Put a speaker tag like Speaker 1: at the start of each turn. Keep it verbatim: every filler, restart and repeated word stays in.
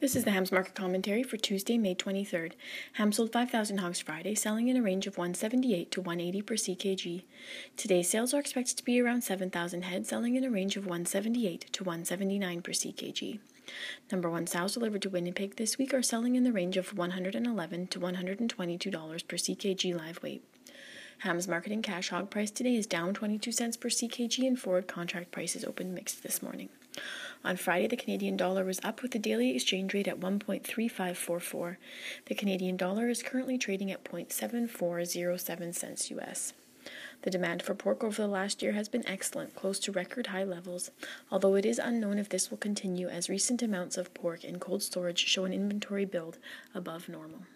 Speaker 1: This is the Hams Market Commentary for Tuesday, May twenty-third. Ham sold five thousand hogs Friday, selling in a range of one seventy-eight to one eighty per C K G. Today's sales are expected to be around seven thousand head, selling in a range of one seventy-eight to one seventy-nine per C K G. Number one sows delivered to Winnipeg this week are selling in the range of one hundred eleven to one hundred twenty-two dollars per C K G live weight. Ham's marketing cash hog price today is down twenty-two cents per C K G, and forward contract prices opened mixed this morning. On Friday, the Canadian dollar was up with the daily exchange rate at one point three five four four. The Canadian dollar is currently trading at zero point seven four zero seven cents U S. The demand for pork over the last year has been excellent, close to record high levels, although it is unknown if this will continue as recent amounts of pork in cold storage show an inventory build above normal.